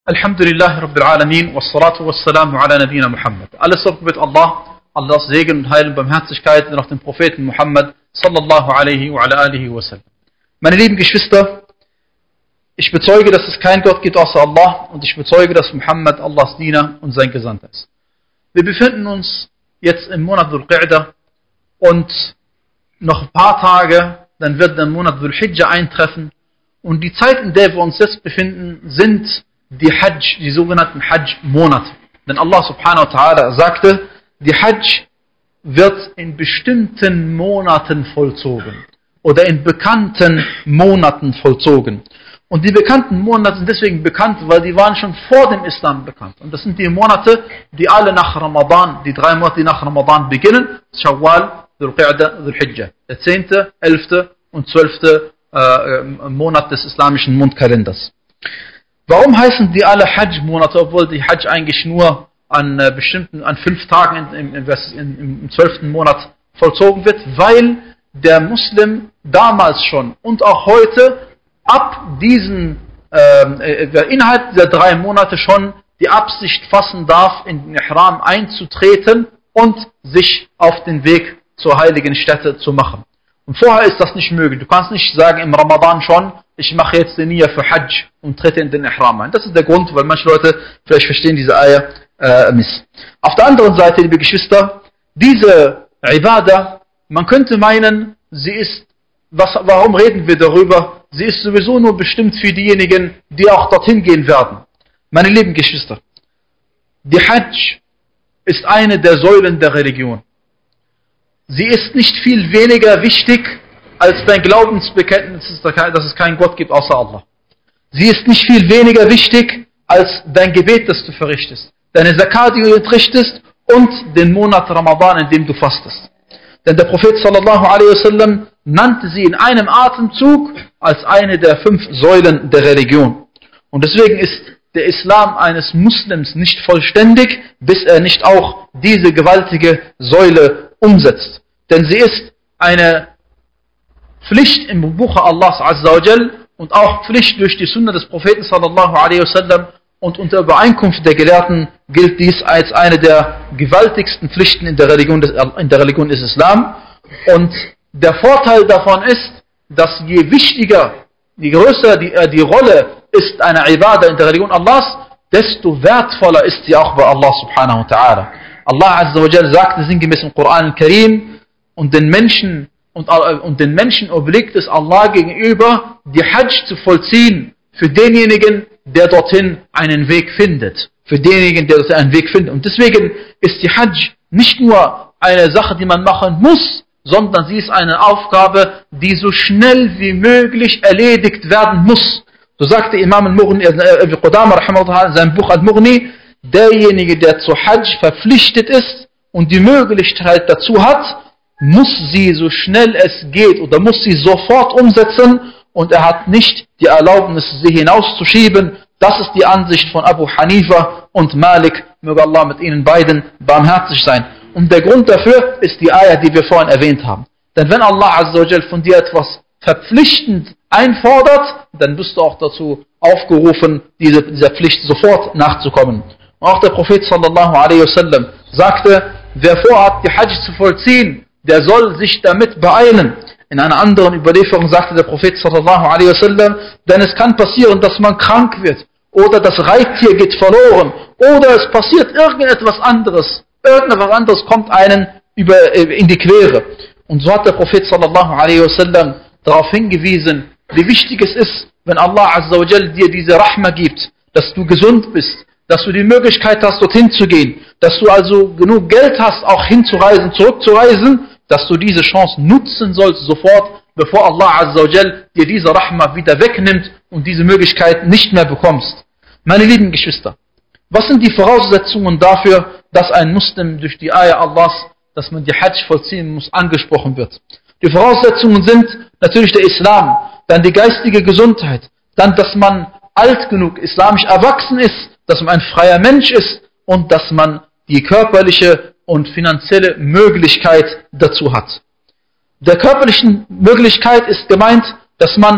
Alhamdulillahi Rabbil Alamin, wassalatu wassalamu ala Nabina Muhammad. Alles Lob gebührt Allah, Allahs Segen und Heil und Barmherzigkeit und auf den Propheten Muhammad sallallahu alaihi wa ala alihi wa sallam. Meine lieben Geschwister, ich bezeuge, dass es keinen Gott gibt außer Allah und ich bezeuge, dass Muhammad Allahs Diener und sein Gesandter ist. Wir befinden uns jetzt im Monat Dhul Qa'dah und noch ein paar Tage, dann wird der Monat Dhul Hijjah eintreffen und die Zeit, in der wir uns jetzt befinden, sind die Hajj, die sogenannten Hajj-Monate. Denn Allah subhanahu wa ta'ala sagte, die Hajj wird in bestimmten Monaten vollzogen oder in bekannten Monaten vollzogen. Und die bekannten Monate sind deswegen bekannt, weil die waren schon vor dem Islam bekannt. Und das sind die Monate, die alle nach Ramadan, die 3 Monate, die nach Ramadan beginnen, Shawwal, Dhul Qa'dah, Dhul Hijjah. Der 10., 11. und 12. Monat des islamischen Mondkalenders. Warum heißen die alle Hajj-Monate, obwohl die Hajj eigentlich nur an 5 Tagen im 12. Monat vollzogen wird? Weil der Muslim damals schon und auch heute ab diesen, innerhalb der 3 Monate schon die Absicht fassen darf, in den Ihram einzutreten und sich auf den Weg zur heiligen Stätte zu machen. Und vorher ist das nicht möglich. Du kannst nicht sagen im Ramadan schon, ich mache jetzt die Niyya für Hajj und trete in den Ihram ein. Das ist der Grund, weil manche Leute vielleicht verstehen diese Ayah miss. Auf der anderen Seite, liebe Geschwister, diese Ibadah, man könnte meinen, sie ist, warum reden wir darüber? Sie ist sowieso nur bestimmt für diejenigen, die auch dorthin gehen werden. Meine lieben Geschwister, die Hajj ist eine der Säulen der Religion. Sie ist nicht viel weniger wichtig als dein Glaubensbekenntnis, dass es keinen Gott gibt außer Allah. Sie ist nicht viel weniger wichtig als dein Gebet, das du verrichtest, deine Zakat, die du entrichtest und den Monat Ramadan, in dem du fastest. Denn der Prophet sallallahu alaihi wasallam nannte sie in einem Atemzug als eine der 5 Säulen der Religion. Und deswegen ist der Islam eines Muslims nicht vollständig, bis er nicht auch diese gewaltige Säule umsetzt. Denn sie ist eine Pflicht im Buche Allahs Azza wa Jal und auch Pflicht durch die Sunna des Propheten sallallahu alaihi wasallam, und unter Übereinkunft der Gelehrten gilt dies als eine der gewaltigsten Pflichten in der Religion des Islam. Und der Vorteil davon ist, dass je wichtiger, je größer die Rolle ist einer Ibadah in der Religion Allahs, desto wertvoller ist sie auch bei Allah subhanahu wa ta'ala. Allah Azza wa Jal sagte sinngemäß im Koran al-Karim, und den Menschen obliegt es Allah gegenüber, die Hajj zu vollziehen für denjenigen, der dorthin einen Weg findet. Für denjenigen, der dorthin einen Weg findet. Und deswegen ist die Hajj nicht nur eine Sache, die man machen muss, sondern sie ist eine Aufgabe, die so schnell wie möglich erledigt werden muss. So sagte Imam al-Mughni, Qudama rahimahullah in seinem Buch al-Mughni, derjenige, der zur Hajj verpflichtet ist und die Möglichkeit dazu hat, muss sie so schnell es geht oder muss sie sofort umsetzen, und er hat nicht die Erlaubnis, sie hinauszuschieben. Das ist die Ansicht von Abu Hanifa und Malik, möge Allah mit ihnen beiden barmherzig sein. Und der Grund dafür ist die Ayah, die wir vorhin erwähnt haben. Denn wenn Allah Azza wa Jal von dir etwas verpflichtend einfordert, dann bist du auch dazu aufgerufen, dieser Pflicht sofort nachzukommen. Und auch der Prophet sallallahu alaihi wasallam sagte, wer vorhat, die Hajj zu vollziehen, der soll sich damit beeilen. In einer anderen Überlieferung sagte der Prophet sallallahu alaihi wasallam, denn es kann passieren, dass man krank wird, oder das Reittier geht verloren, oder es passiert irgendetwas anderes kommt einen in die Quere. Und so hat der Prophet sallallahu alaihi wasallam darauf hingewiesen, wie wichtig es ist, wenn Allah Azza wa Jal dir diese Rahma gibt, dass du gesund bist, dass du die Möglichkeit hast, dorthin zu gehen, dass du also genug Geld hast, auch hinzureisen, zurückzureisen, dass du diese Chance nutzen sollst sofort, bevor Allah Azza wa Jal dir diese Rahma wieder wegnimmt und diese Möglichkeit nicht mehr bekommst. Meine lieben Geschwister, was sind die Voraussetzungen dafür, dass ein Muslim durch die Ayah Allahs, dass man die Hajj vollziehen muss, angesprochen wird? Die Voraussetzungen sind natürlich der Islam, dann die geistige Gesundheit, dann, dass man alt genug, islamisch erwachsen ist, dass man ein freier Mensch ist und dass man die körperliche und finanzielle Möglichkeit dazu hat. Der körperlichen Möglichkeit ist gemeint, dass man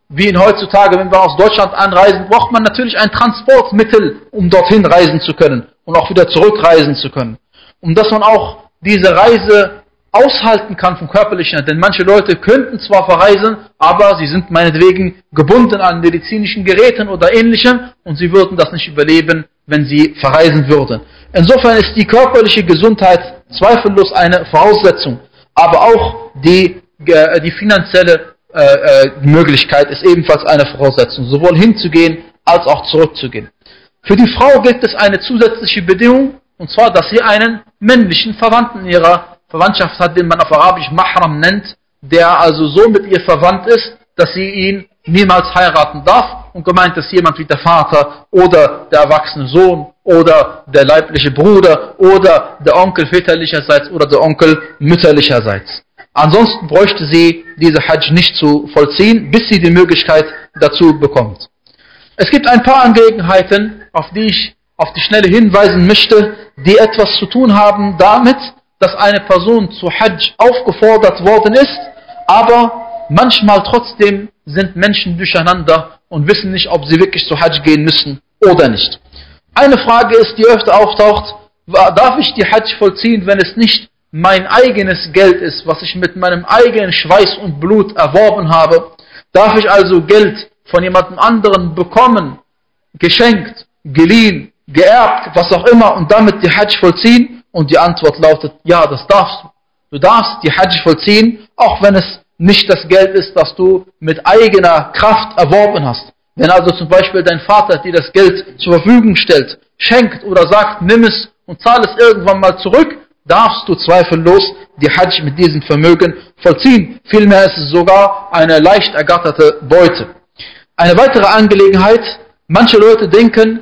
wie in heutzutage, wenn wir aus Deutschland anreisen, braucht man natürlich ein Transportmittel, um dorthin reisen zu können und auch wieder zurückreisen zu können. Und dass man auch diese Reise aushalten kann vom körperlichen, denn manche Leute könnten zwar verreisen, aber sie sind meinetwegen gebunden an medizinischen Geräten oder ähnlichem und sie würden das nicht überleben, wenn sie verreisen würden. Insofern ist die körperliche Gesundheit zweifellos eine Voraussetzung, aber auch die finanzielle Möglichkeit ist ebenfalls eine Voraussetzung, sowohl hinzugehen als auch zurückzugehen. Für die Frau gilt es eine zusätzliche Bedingung, und zwar, dass sie einen männlichen Verwandten in ihrer Verwandtschaft hat, den man auf Arabisch Mahram nennt, der also so mit ihr verwandt ist, dass sie ihn niemals heiraten darf. Und gemeint ist jemand wie der Vater oder der erwachsene Sohn oder der leibliche Bruder oder der Onkel väterlicherseits oder der Onkel mütterlicherseits. Ansonsten bräuchte sie diese Hajj nicht zu vollziehen, bis sie die Möglichkeit dazu bekommt. Es gibt ein paar Angelegenheiten, auf die ich auf die Schnelle hinweisen möchte, die etwas zu tun haben damit, dass eine Person zu Hajj aufgefordert worden ist, aber manchmal trotzdem sind Menschen durcheinander und wissen nicht, ob sie wirklich zu Hajj gehen müssen oder nicht. Eine Frage ist, die öfter auftaucht: Darf ich die Hajj vollziehen, wenn es nicht mein eigenes Geld ist, was ich mit meinem eigenen Schweiß und Blut erworben habe? Darf ich also Geld von jemandem anderen bekommen, geschenkt, geliehen, geerbt, was auch immer, und damit die Hajj vollziehen? Und die Antwort lautet: Ja, das darfst du. Du darfst die Hajj vollziehen, auch wenn es nicht das Geld ist, das du mit eigener Kraft erworben hast. Wenn also zum Beispiel dein Vater dir das Geld zur Verfügung stellt, schenkt oder sagt, nimm es und zahl es irgendwann mal zurück, darfst du zweifellos die Hajj mit diesem Vermögen vollziehen. Vielmehr ist es sogar eine leicht ergatterte Beute. Eine weitere Angelegenheit: Manche Leute denken,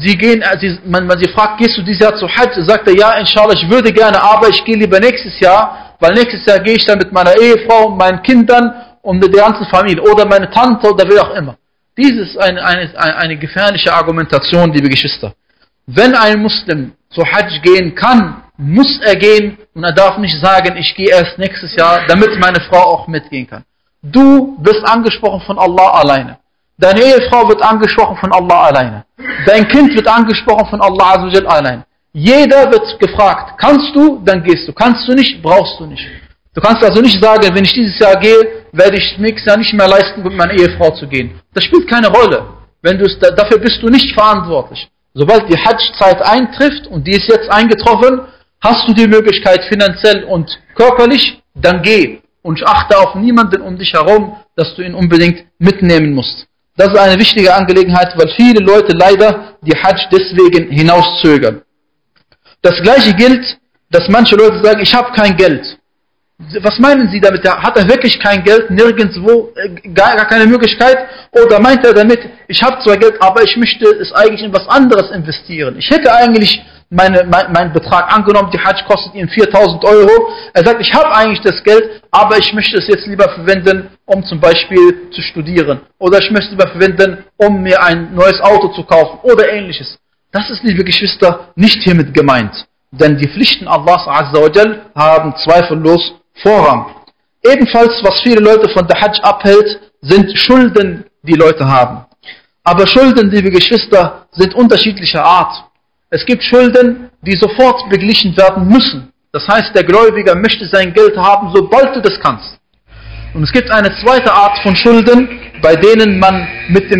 wenn man sie fragt, gehst du dieses Jahr zu Hajj? Sagt er, ja, inshallah, ich würde gerne, aber ich gehe lieber nächstes Jahr, weil nächstes Jahr gehe ich dann mit meiner Ehefrau, meinen Kindern und mit der ganzen Familie oder meine Tante oder wer auch immer. Dies ist eine gefährliche Argumentation, liebe Geschwister. Wenn ein Muslim zu Hajj gehen kann, muss er gehen, und er darf nicht sagen, ich gehe erst nächstes Jahr, damit meine Frau auch mitgehen kann. Du wirst angesprochen von Allah alleine. Deine Ehefrau wird angesprochen von Allah alleine. Dein Kind wird angesprochen von Allah Azzawajal alleine. Jeder wird gefragt, kannst du, dann gehst du. Kannst du nicht, brauchst du nicht. Du kannst also nicht sagen, wenn ich dieses Jahr gehe, werde ich nächstes Jahr nicht mehr leisten, mit meiner Ehefrau zu gehen. Das spielt keine Rolle. Dafür bist du nicht verantwortlich. Sobald die Hajj-Zeit eintrifft, und die ist jetzt eingetroffen, hast du die Möglichkeit finanziell und körperlich, dann geh. Und achte auf niemanden um dich herum, dass du ihn unbedingt mitnehmen musst. Das ist eine wichtige Angelegenheit, weil viele Leute leider die Hajj deswegen hinauszögern. Das Gleiche gilt, dass manche Leute sagen, ich habe kein Geld. Was meinen Sie damit? Hat er wirklich kein Geld, nirgendwo, gar keine Möglichkeit? Oder meint er damit, ich habe zwar Geld, aber ich möchte es eigentlich in was anderes investieren. Ich hätte eigentlich meinen Betrag angenommen, die Hajj kostet ihn 4.000 Euro. Er sagt, ich habe eigentlich das Geld, aber ich möchte es jetzt lieber verwenden, um zum Beispiel zu studieren. Oder ich möchte es lieber verwenden, um mir ein neues Auto zu kaufen oder ähnliches. Das ist, liebe Geschwister, nicht hiermit gemeint. Denn die Pflichten Allahs Azzawajal haben zweifellos Vorrang. Ebenfalls, was viele Leute von der Hajj abhält, sind Schulden, die Leute haben. Aber Schulden, liebe Geschwister, sind unterschiedlicher Art. Es gibt Schulden, die sofort beglichen werden müssen. Das heißt, der Gläubiger möchte sein Geld haben, sobald du das kannst. Und es gibt eine zweite Art von Schulden, bei denen man mit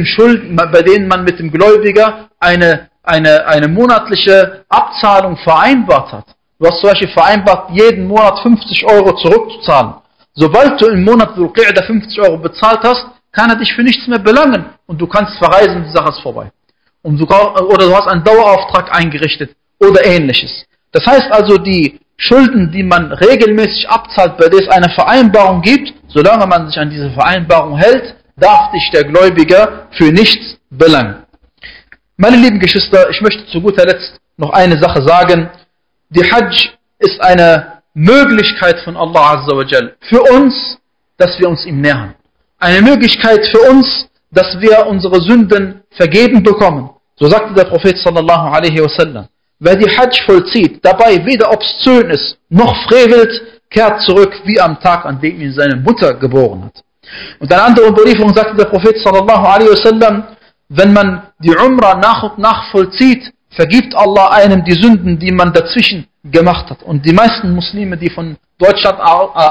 dem Gläubiger eine monatliche Abzahlung vereinbart hat. Du hast zum Beispiel vereinbart, jeden Monat 50 Euro zurückzuzahlen. Sobald du im Monat Dhul-Qi'dah 50 Euro bezahlt hast, kann er dich für nichts mehr belangen und du kannst verreisen und die Sache ist vorbei. Oder du hast einen Dauerauftrag eingerichtet oder ähnliches. Das heißt also, die Schulden, die man regelmäßig abzahlt, bei der es eine Vereinbarung gibt, solange man sich an diese Vereinbarung hält, darf dich der Gläubiger für nichts belangen. Meine lieben Geschwister, ich möchte zu guter Letzt noch eine Sache sagen. Die Hajj ist eine Möglichkeit von Allah Azza wa Jal für uns, dass wir uns ihm nähern. Eine Möglichkeit für uns, dass wir unsere Sünden vergeben bekommen. So sagte der Prophet sallallahu alaihi wasallam: Wer die Hajj vollzieht, dabei weder obszön ist, noch frevelt, kehrt zurück wie am Tag, an dem ihn seine Mutter geboren hat. Und eine andere Überlieferung sagte der Prophet sallallahu alaihi wasallam, wenn man die Umrah nach und nach vollzieht, vergibt Allah einem die Sünden, die man dazwischen gemacht hat. Und die meisten Muslime, die von Deutschland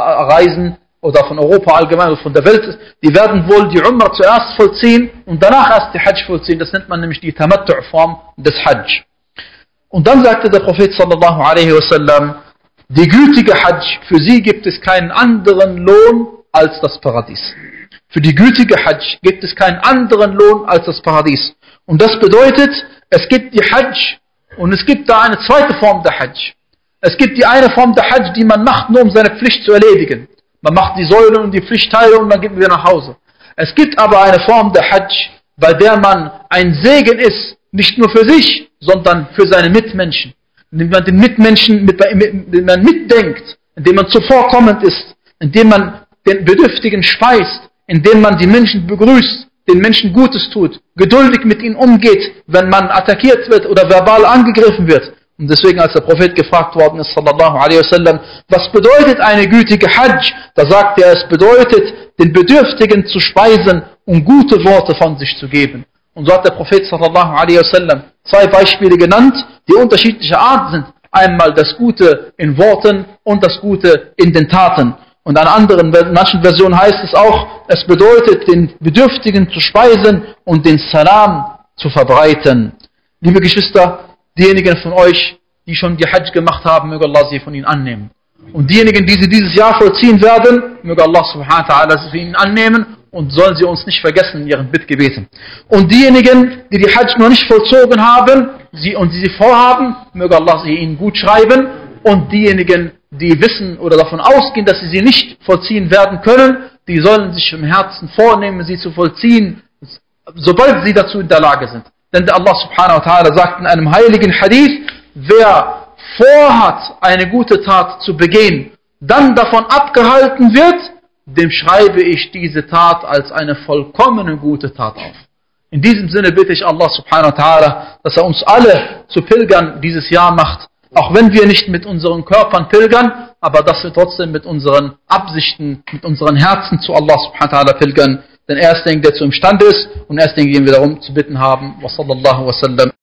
reisen oder von Europa allgemein oder von der Welt, die werden wohl die Umrah zuerst vollziehen und danach erst die Hajj vollziehen. Das nennt man nämlich die Tamattu'-Form des Hajj. Und dann sagte der Prophet sallallahu alaihi wasallam, die gütige Hajj, für sie gibt es keinen anderen Lohn als das Paradies. Für die gütige Hajj gibt es keinen anderen Lohn als das Paradies. Und das bedeutet, es gibt die Hajj und es gibt da eine zweite Form der Hajj. Es gibt die eine Form der Hajj, die man macht, nur um seine Pflicht zu erledigen. Man macht die Säulen und die Pflichtteile und dann geht man wieder nach Hause. Es gibt aber eine Form der Hajj, bei der man ein Segen ist, nicht nur für sich, sondern für seine Mitmenschen. Indem man den Mitmenschen, indem man mitdenkt, indem man zuvorkommend ist, indem man den Bedürftigen speist, indem man die Menschen begrüßt, den Menschen Gutes tut, geduldig mit ihnen umgeht, wenn man attackiert wird oder verbal angegriffen wird. Und deswegen, als der Prophet gefragt worden ist, sallallahu alaihi wasallam, was bedeutet eine gütige Hajj? Da sagt er, es bedeutet, den Bedürftigen zu speisen und gute Worte von sich zu geben. Und so hat der Prophet sallallahu alaihi wasallam 2 Beispiele genannt, die unterschiedlicher Art sind. Einmal das Gute in Worten und das Gute in den Taten. Und in manchen Versionen heißt es auch, es bedeutet, den Bedürftigen zu speisen und den Salam zu verbreiten. Liebe Geschwister, diejenigen von euch, die schon die Hajj gemacht haben, möge Allah sie von ihnen annehmen. Und diejenigen, die sie dieses Jahr vollziehen werden, möge Allah subhanahu wa ta'ala sie von ihnen annehmen und sollen sie uns nicht vergessen in ihren Bittgebeten. Und diejenigen, die die Hajj noch nicht vollzogen haben, die sie vorhaben, möge Allah sie ihnen gut schreiben. Und diejenigen, die wissen oder davon ausgehen, dass sie nicht vollziehen werden können, die sollen sich im Herzen vornehmen, sie zu vollziehen, sobald sie dazu in der Lage sind. Denn Allah subhanahu wa ta'ala sagt in einem heiligen Hadith, wer vorhat, eine gute Tat zu begehen, dann davon abgehalten wird, dem schreibe ich diese Tat als eine vollkommene gute Tat auf. In diesem Sinne bitte ich Allah subhanahu wa ta'ala, dass er uns alle zu Pilgern dieses Jahr macht, auch wenn wir nicht mit unseren Körpern pilgern, aber dass wir trotzdem mit unseren Absichten, mit unseren Herzen zu Allah subhanahu wa ta'ala pilgern. Denn er ist derjenige, der zu imstande ist und er ist derjenige, den wir darum zu bitten haben. Wa sallallahu wa sallam.